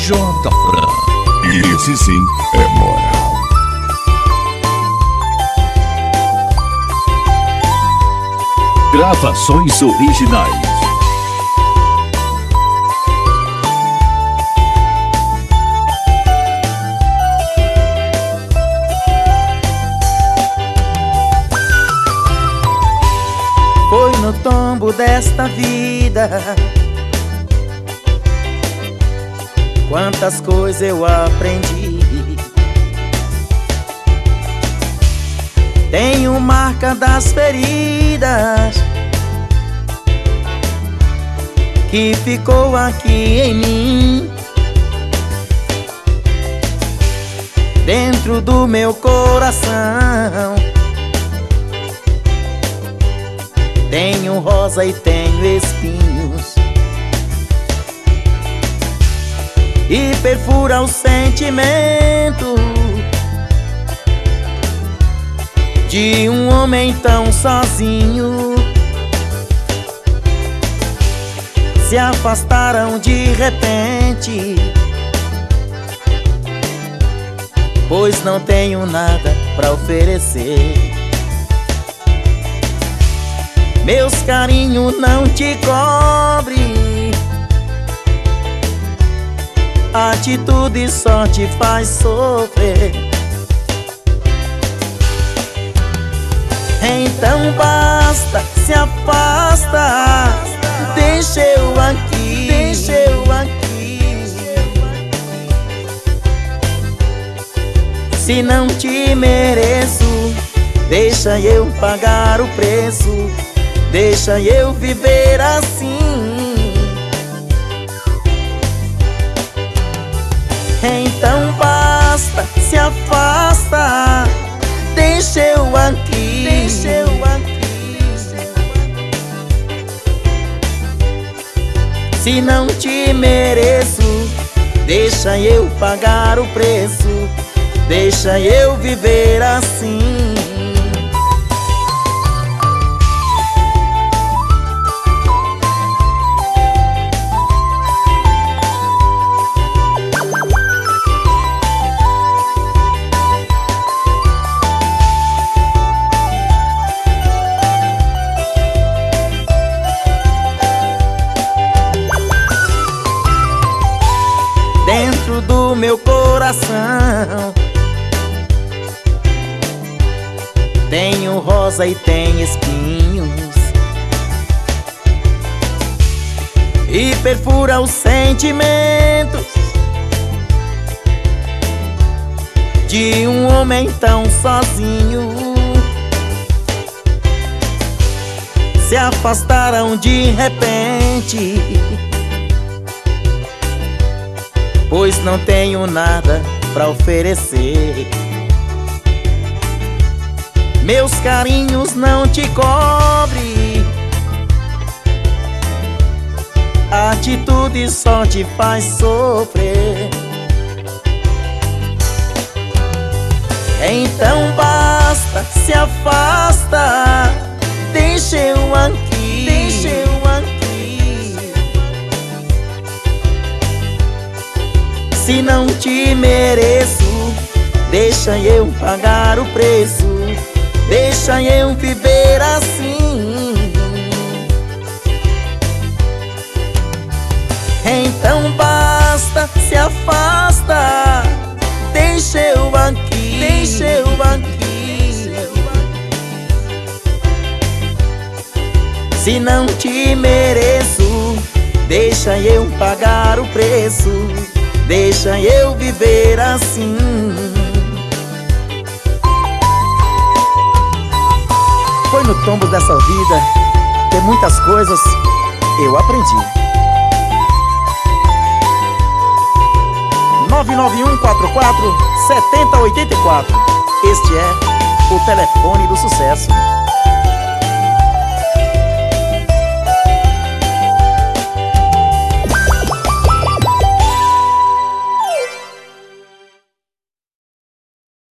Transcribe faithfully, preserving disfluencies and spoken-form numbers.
J. Fran. E esse sim é moral. Gravações originais. Foi no tombo desta vida, quantas coisas eu aprendi. Tenho marca das feridas que ficou aqui em mim, dentro do meu coração. Tenho rosa e tenho espinhos, e perfura o sentimento de um homem tão sozinho. Se afastaram de repente, pois não tenho nada pra oferecer. Meus carinhos não te cobrem, atitude só te faz sofrer. Então basta, se afasta, deixa eu aqui, deixa eu aqui. Se não te mereço, deixa eu pagar o preço, deixa eu viver assim. Então basta, se afasta, deixa eu aqui, deixa eu aqui. Se não te mereço, deixa eu pagar o preço, deixa eu viver assim. Dentro do meu coração tenho rosa e tenho espinhos, e perfura os sentimentos de um homem tão sozinho. Se afastaram de repente, pois não tenho nada pra oferecer. Meus carinhos não te cobrem, atitude só te faz sofrer. Então basta, se afasta, deixa eu aqui, deixa eu aqui. Se não te mereço, deixa eu pagar o preço, deixa eu viver assim. Então basta, se afasta, deixa eu aqui, deixa eu aqui. Se não te mereço, deixa eu pagar o preço, deixa eu viver assim. Foi no tombo dessa vida que muitas coisas eu aprendi. nove nove um quatro quatro sete zero oito quatro. Este é o telefone do sucesso.